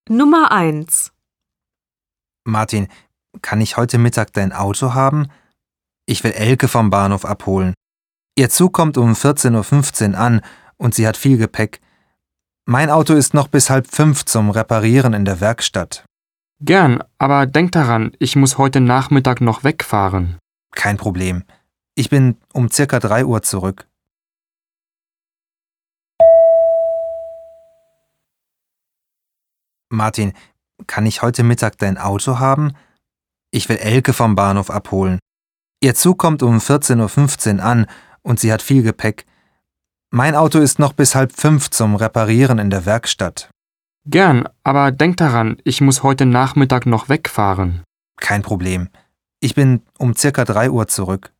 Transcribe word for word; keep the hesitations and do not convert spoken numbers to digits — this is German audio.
Nummer eins. Martin, kann ich heute Mittag dein Auto haben? Ich will Elke vom Bahnhof abholen. Ihr Zug kommt um vierzehn Uhr fünfzehn an und sie hat viel Gepäck. Mein Auto ist noch bis halb fünf zum Reparieren in der Werkstatt. Gern, aber denk daran, ich muss heute Nachmittag noch wegfahren. Kein Problem. Ich bin um circa drei Uhr zurück. Martin, kann ich heute Mittag dein Auto haben? Ich will Elke vom Bahnhof abholen. Ihr Zug kommt um vierzehn Uhr fünfzehn an und sie hat viel Gepäck. Mein Auto ist noch bis halb fünf zum Reparieren in der Werkstatt. Gern, aber denk daran, ich muss heute Nachmittag noch wegfahren. Kein Problem. Ich bin um circa drei Uhr zurück.